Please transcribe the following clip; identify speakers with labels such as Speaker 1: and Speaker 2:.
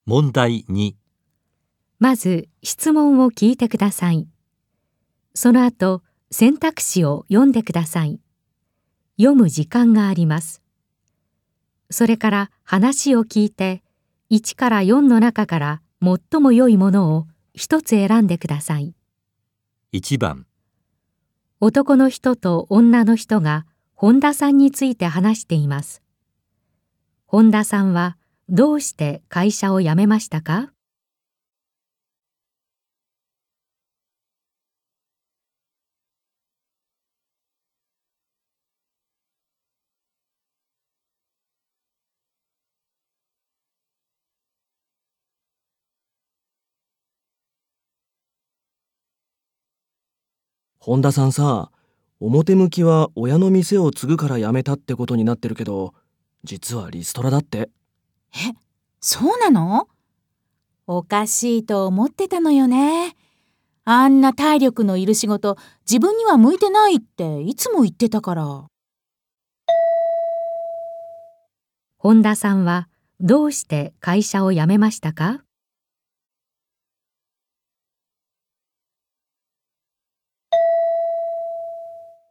Speaker 1: 問題2。
Speaker 2: まず質問を聞いてください。その後、選択肢を読んでください。読む時間があります。それから話を聞いて、1から4の中から最も良いものを一つ選んでください。
Speaker 1: 1番、
Speaker 2: 男の人と女の人が本田さんについて話しています。本田さんはどうして会社を辞めましたか？
Speaker 3: 本田さんさ、表向きは親の店を継ぐから辞めたってことになってるけど、実はリストラだって。
Speaker 4: え、そうなの？おかしいと思ってたのよね。あんな体力のいる仕事、自分には向いてないっていつも言ってたから。
Speaker 2: 本田さんはどうして会社を辞めましたか？